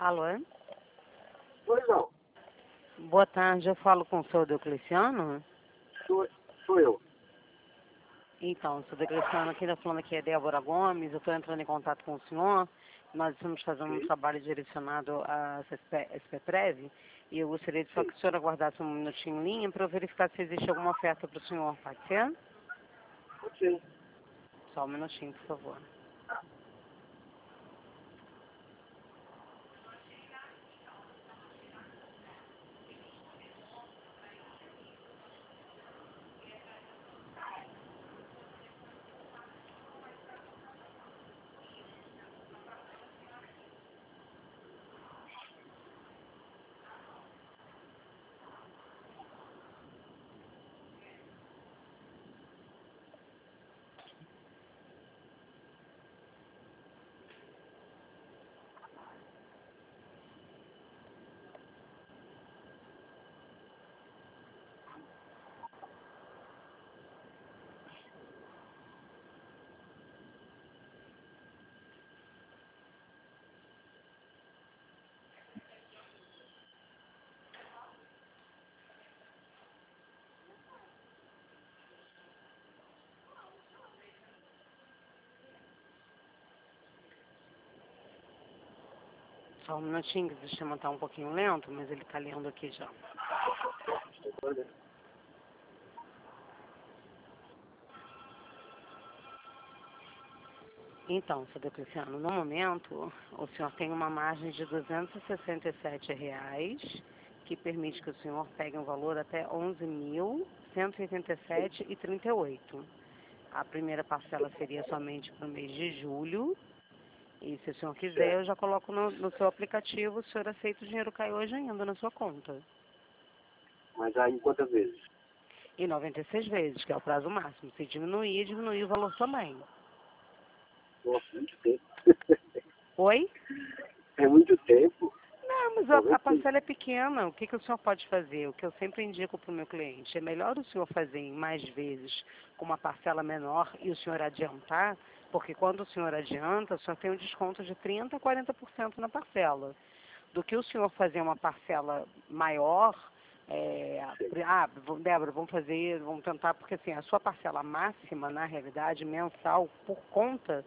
Alô? Pois não, Boa tarde, eu falo com o senhor Diocleciano? sou eu. Então, o senhor Diocleciano, aqui está falando aqui é Débora Gomes, eu estou entrando em contato com o senhor, nós estamos fazendo um Sim, trabalho direcionado à SPPrev, e eu gostaria de só sim, que o senhor aguardasse um minutinho em linha para eu verificar se existe alguma oferta para o senhor, pode ser? pode ser. Só um minutinho, por favor. Só um minutinho, que o sistema está um pouquinho lento, mas ele está lendo aqui já. Então, senhor Diocleciano, no momento, o senhor tem uma margem de R$ 267, que permite que o senhor pegue um valor até R$ 11.187,38. A primeira parcela seria somente para o mês de julho, e se o senhor quiser, Certo. eu já coloco no seu aplicativo, o senhor aceita o dinheiro cai hoje ainda na sua conta. Mas aí quantas vezes? E 96 vezes, que é o prazo máximo. Se diminuir, diminui o valor também. Nossa, muito tempo. Oi? É muito tempo. Não, mas a 96. parcela é pequena. O que o senhor pode fazer? O que eu sempre indico para o meu cliente, é melhor o senhor fazer em mais vezes com uma parcela menor e o senhor adiantar, porque quando o senhor adianta, o senhor tem um desconto de 30% a 40% na parcela. Do que o senhor fazer uma parcela maior, Débora, vamos tentar, porque assim, a sua parcela máxima, na realidade, mensal, por conta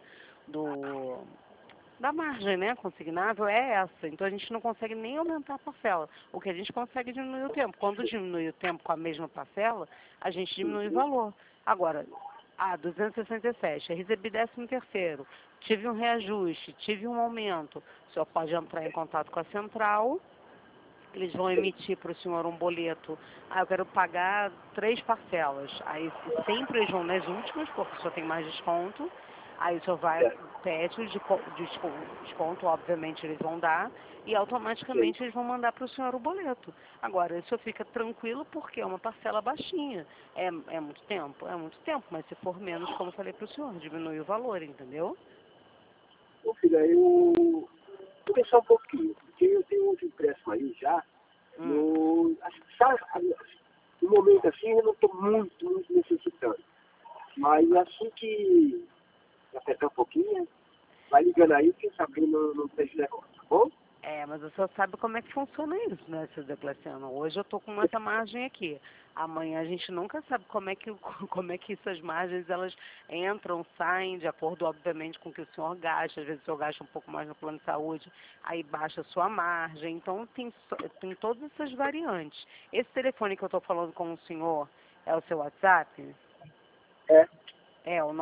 da margem, né, consignável é essa. Então a gente não consegue nem aumentar a parcela. O que a gente consegue é diminuir o tempo. Quando diminui o tempo com a mesma parcela, a gente diminui o Uhum. valor. Agora, 267, eu recebi 13º, tive um reajuste, tive um aumento. O senhor pode entrar em contato com a central, eles vão Sim, emitir para o senhor um boleto. Eu quero pagar 3 parcelas. Aí sempre eles vão nas últimas, porque o senhor tem mais desconto. Aí o senhor vai, certo. pede o desconto, obviamente eles vão dar, e Sim. automaticamente eles vão mandar para o senhor o boleto. Agora, o senhor fica tranquilo porque é uma parcela baixinha. É muito tempo? É muito tempo, mas se for menos, como eu falei para o senhor, diminui o valor, entendeu? Ô filha, eu vou pensar um pouquinho, porque eu tenho outro empréstimo aí já. Hum. Sabe, no momento assim eu não estou muito necessitando. Mas assim que apertar um pouquinho, vai ligando aí, quem sabe não tem esse negócio, tá bom? Mas o senhor sabe como é que funciona isso, né, seu Diocleciano? Hoje eu estou com essa margem aqui. Amanhã a gente nunca sabe como é que, como é que essas margens elas entram, saem, de acordo, obviamente, com o que o senhor gasta. Às vezes o senhor gasta um pouco mais no plano de saúde, aí baixa a sua margem. Então tem todas essas variantes. Esse telefone que eu estou falando com o senhor é o seu WhatsApp? É, É o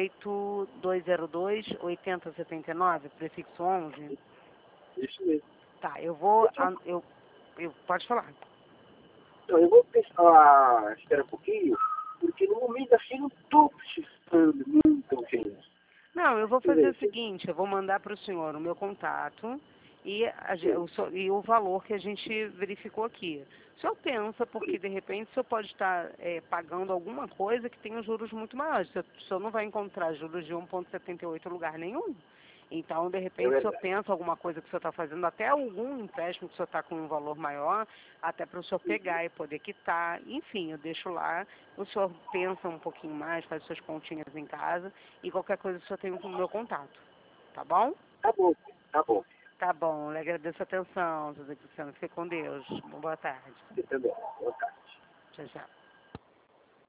98202-8079, prefixo 11? isso mesmo. Tá, Então, pode falar. então, eu vou pensar, espera um pouquinho, porque no momento assim eu não estou precisando muito urgente. Não, eu vou Quer fazer dizer, o seguinte, eu vou mandar para o senhor o meu contato e, sim, e o valor que a gente verificou aqui. O senhor pensa, porque de repente o senhor pode estar pagando alguma coisa que tenha juros muito maiores. O senhor não vai encontrar juros de 1,78 em lugar nenhum. Então, de é repente, o senhor verdade. pensa alguma coisa que o senhor está fazendo, até algum empréstimo que o senhor está com um valor maior, até para o senhor Uhum. pegar e poder quitar. Enfim, eu deixo lá, o senhor pensa um pouquinho mais, faz suas continhas em casa, e qualquer coisa o senhor tem o meu contato. Tá bom? Tá bom, tá bom. Tá bom, eu agradeço a atenção, José Cristiano. Fique com Deus. Boa tarde. Você também.